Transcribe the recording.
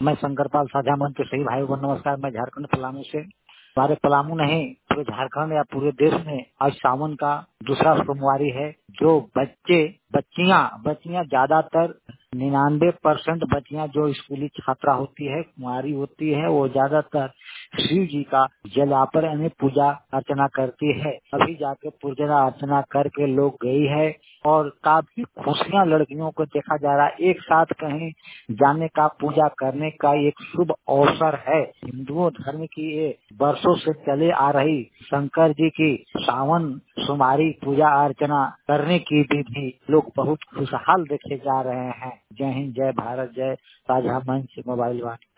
मैं शंकरपाल साझा मंच के सही भाई को नमस्कार। मैं झारखंड पलामू से। हमारे पलामू नहीं, पूरे झारखंड या पूरे देश में आज सावन का दूसरा सोमवारी है। जो बच्चियां ज्यादातर 99% बच्चियां जो स्कूली छात्रा होती है, कुमारी होती है, वो ज्यादातर शिव जी का जलापर यानी पूजा अर्चना करती है। अभी जाके पूजा अर्चना करके लोग गई है और काफी खुशियां लड़कियों को देखा जा रहा है। एक साथ कहीं जाने का, पूजा करने का एक शुभ अवसर है। हिंदुओं धर्म की ये वर्षों से चले आ रही शंकर जी की सावन सोमवारी पूजा अर्चना करने की विधि लोग बहुत खुशहाल देखे जा रहे हैं। जय हिंद, जय भारत, जय साझा मंच मोबाइल वाणी।